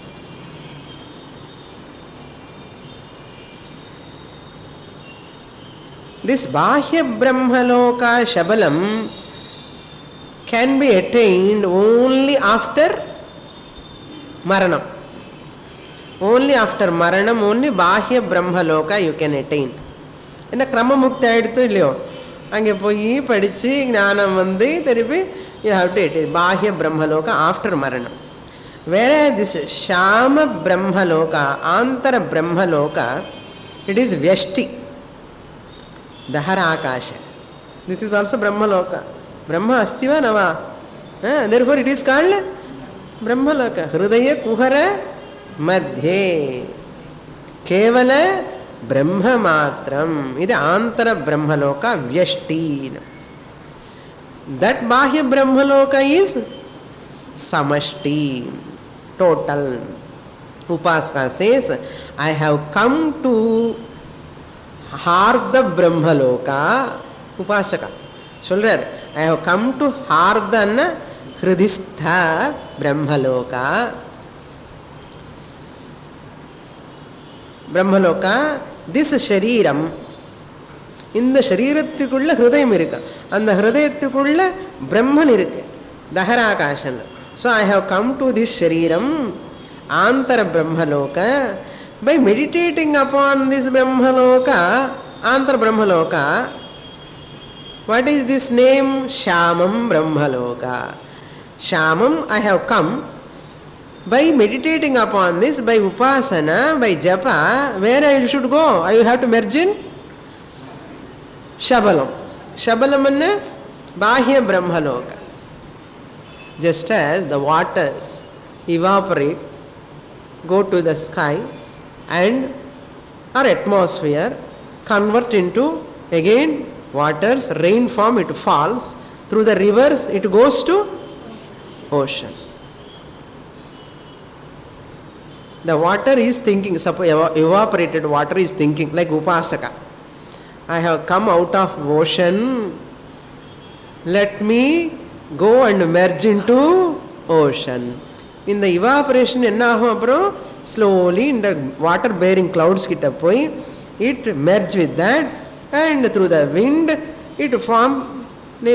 This Bahya Brahmaloka Shabalam can be attained only after Maranam. Only after Maranam, only Bahya Brahmaloka you can attain. In a Krama Mukta eduthu illiyo. Ange poyi padichi gnanam vandi theripi you have to attain Bahya Brahmaloka after Maranam. Whereas this Shama Brahmaloka, Antara Brahmaloka, it is Vyashti, Dahara Akasha. This is also Brahmaloka. Brahma astiva nava. Therefore it is called Brahmaloka. Hridaya Kuhara Madhye Kevala Brahma Matram. This is Antara Brahmaloka Vyashti. That Bahya Brahmaloka is Samashti, total. Upasaka says, I have come to Hardha Brahmaloka. Upasaka Solrer, I have come to Hardhana Hridistha Brahmaloka. Brahmaloka, this Shariram, in the Shariratukulla Hridayam irukku, and the Hridayatukulla Brahman irukku, Dahara Akashan. So I have come to this Shariram, Antara Brahmaloka. By meditating upon this Brahmaloka, Antara Brahmaloka, what is this name? Shamam Brahmaloka. Shamam, I have come. By meditating upon this, by upasana, by japa, where I should go? I have to merge in Shabalam. Shabalam anna Bahya Brahmaloka. Just as the waters evaporate, go to the sky and our atmosphere, convert into again waters, rain form, it falls. Through the rivers, it goes to ocean. The water is thinking, suppose evaporated water is thinking, like Upasaka. I have come out of ocean, let me go and merge into ocean. In the evaporation, slowly in the water bearing clouds, it merge with that, and through the wind, it form,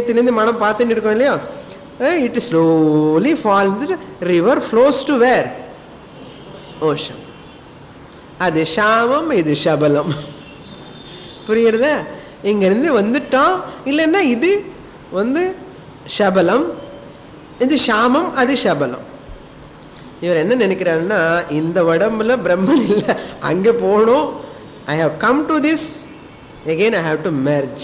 it slowly falls, the river flows to where? Ocean. Adu Shamam, idu Shabalam. புரியுறதா? இங்கிருந்து வந்துட்டோம், இல்லைன்னா இது வந்து ஷபலம், இது ஷாமம், அது ஷபலம். இவர் என்ன நினைக்கிறாருன்னா, இந்த உடம்புல பிரம்மன் இல்லை, அங்கே போகணும். I have come to this, again I have to merge.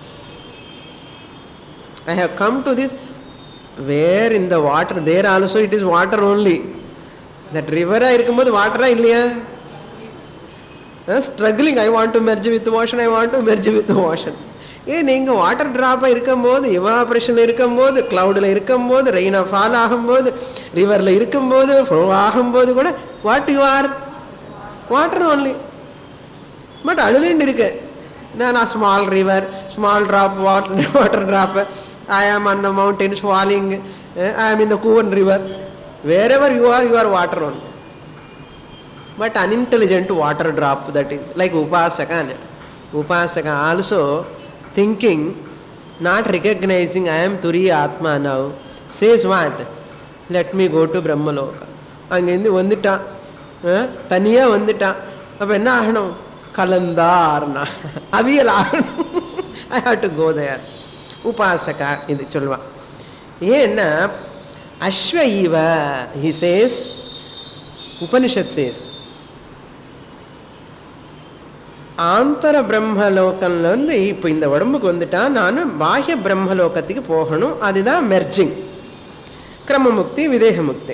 I have come to this, where in the water, there also it is water only. That river இருக்கும்போது வாட்டரா இல்லையா? Struggling, I want to merge with the ocean, I want to merge with the ocean. ஏன் நீங்கள் water ட்ராப்பாக இருக்கும்போது, evaporation இருக்கும்போது, க்ளவுடில் இருக்கும்போது, ரெயினாக fall ஆகும்போது, ரிவரில் இருக்கும்போது, flow ஆகும்போது கூட what you are water only. But அழுதுண்டு இருக்கு, நான் small river, small drop water drop, I am on the mountains falling, I am in the Cooum river, wherever you are water only. But unintelligent water drop, that is like upasaka. Upasaka also thinking, not recognizing I am Turiya Atma now, says what? Let me go to Brahmaloka. அங்கேருந்து வந்துட்டான், தனியாக வந்துட்டான். அப்போ என்ன ஆகணும்? கலந்தார்னா அவியல் ஆகணும். I have to go தேர். உபாசகா இது சொல்லுவான். ஏன்னா அஸ்வ இவ, he says, Upanishad says, Andhra பிரம்மலோகம்ல இருந்து இப்போ இந்த உடம்புக்கு வந்துட்டா நான் பாஹ்ய பிரம்மலோகத்துக்கு போகணும். அதுதான் மெர்ஜிங், கிரமமுக்தி, விதேகமுக்தி.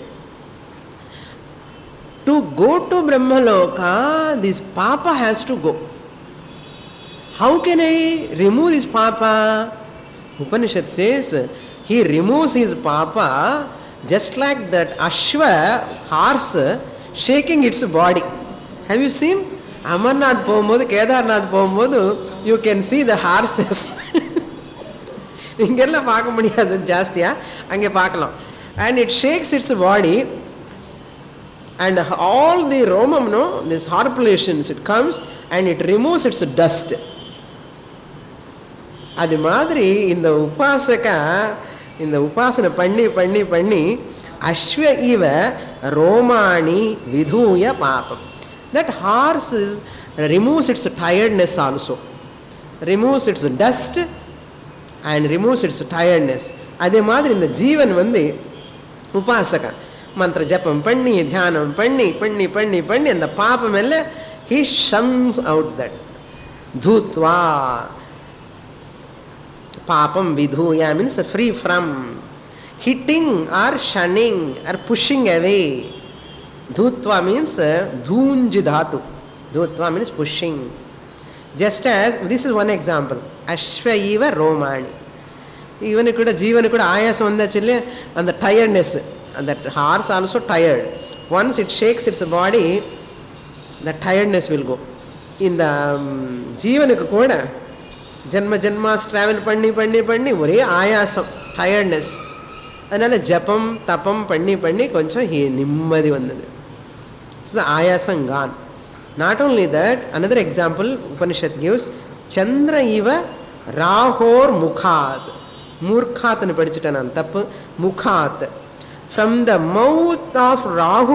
To go to Brahmaloka, this papa has to go. How can I remove this papa? Upanishad says he removes his papa just like that ashwa, horse, shaking its body. Have you seen? Amarnath போகும்போது, கேதார்நாத் போகும்போது you can see the horses. இங்கெல்லாம் பார்க்க முடியாது ஜாஸ்தியா, அங்கே பார்க்கலாம். And it shakes its body and all the romum, no, these horripulations, it comes and it removes its dust. அது மாதிரி இந்த உபாசகா இந்த உபாசனை பண்ணி பண்ணி பண்ணி அஸ்வ இவ ரோமாணி விதூய பாபம். That horse removes its tiredness also, removes its dust and removes its tiredness. அதே மாதிரி இந்த ஜீவன் உபாசகா மந்திர ஜபம் பண்ணி தியானம் பண்ணி பண்ணி பண்ணி பண்ணி அந்த பாபம் எல்லாம் he shuns out that dhutva. Papam vidhuya means free from, hitting or shunning or pushing away. Dhutva means dhunj dhatu. Dhutva means pushing. Just as this is one example. Ashvaiva romani. Even kuda jeevanu kuda ayasam vandachille, and the tiredness, and that horse also tired. Once it shakes its body, the tiredness will go. In the jeevanukku kuda ஜென்ம ஜென்மாஸ் travel பண்ணி பண்ணி பண்ணி ஒரே ஆயாசம், tiredness. அதனால் ஜபம் தப்பம் பண்ணி பண்ணி கொஞ்சம் நிம்மதி வந்தது. So the ayasam gone. Not only that, another example Upanishad gives, சந்திர இவ ராகோர் முகாத். மூர்காத்னு படிச்சுட்டேன் நான், தப்பு. முகாத். From the mouth of Rahu,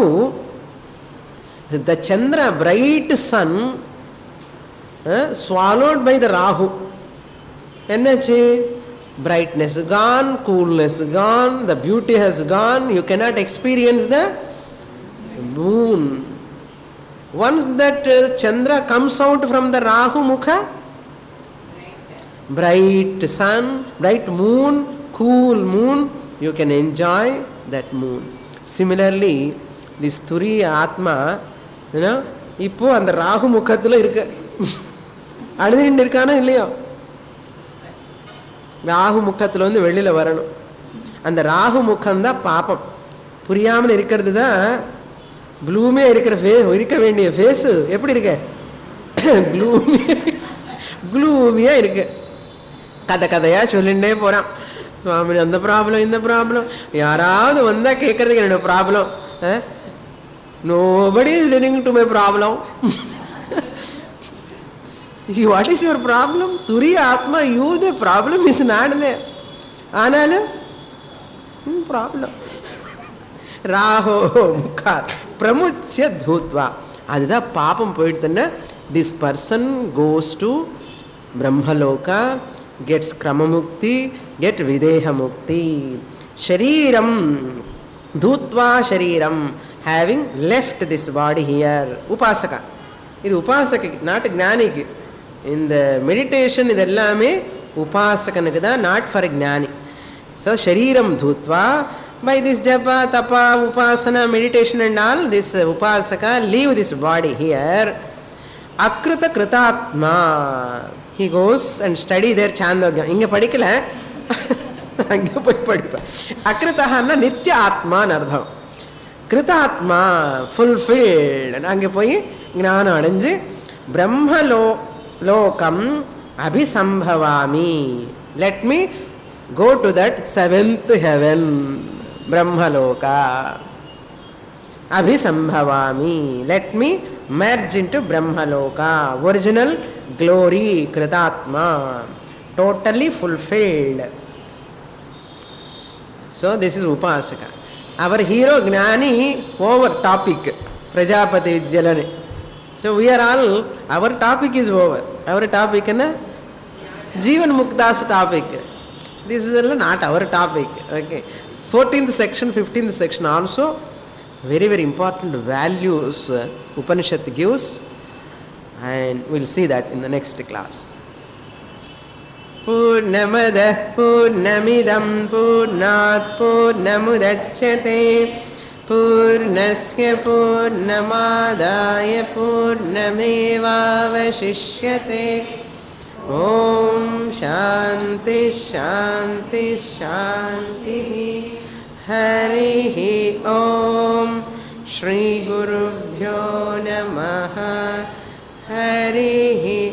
the Chandra bright sun swallowed by the Rahu. என்னாச்சு? brightness gone, coolness gone, the beauty has gone. You cannot experience the moon. Once that Chandra comes out from the Rahu Mukha, bright sun, bright moon, cool moon, you can enjoy that moon. Similarly, this Turiya Atma, இப்போ அந்த ராகு முகத்தில் இருக்கு. அழுதுகிட்டு இருக்கானா இல்லையோ? ராகு முகத்தில் வெளியில் வரணும். அந்த ராகு முகம்தான் பாப்பம். புரியாமல் இருக்கிறது தான். ப்ளூமியாக இருக்க வேண்டிய ஃபேஸு எப்படி இருக்கு? க்ளூமியாக இருக்கு. கதையாக சொல்லிகிட்டே போகிறான். சுவாமி அந்த ப்ராப்ளம், இந்த ப்ராப்ளம், யாராவது வந்தால் கேட்கறதுக்கு என்னோட problem. Nobody is listening to my problem. What is your problem? Turiya Atma, you, the problem is not there. Anala problem. Raho mukha pramuchya dhutva. Adha papam poyidana. This person goes to Brahmaloka, gets Kramamukti, get Videha Mukti. Shariram dhutva shariram, having left this body here. Upasaka. இது உபாசகைக்கு, நாட்டு ஞானிக்கு. இந்த meditation இதெல்லாமே உபாசகனுக்கு தான், not for ஞானி. So ஷரீரம் தூத்வா, by this japa tapa upasana meditation and all, this upasaka leave this body here. அக்ருத கிருதாத்மா, he goes and study there Chandogya. இங்க படிக்கல, அங்க போய் படிப்பேன். அக்ருதஹன்னா நித்திய ஆத்மான்னு அர்த்தம். கிருதாத்மா ஃபுல்ஃபில்ட். அங்கே போய் ஞானம் அடைஞ்சு பிரம்மலோகம் அபிசம்பவாமி. Let me go to that seventh heaven, Brahmaloka. Abhisambhavami. Let me merge into Brahmaloka. Original glory, Kritatma. Totally fulfilled. So this is Upasaka. Our hero Gnani over topic. Prajapati Vidyalani. So we are all, our topic is over. Our topic is Jivan Mukta's topic. This is not our topic. Okay. 14th section, 15th section also very, very important values Upanishad gives, and we'll see that in the next class. Purnamadah Purnamidam Purnat Purnamudachyate Purnasya Purnamadaya Purnamevavashishyate. Om Shanti Shanti Shanti. Harihi Om. Shri Gurubhyo Namaha. Harihi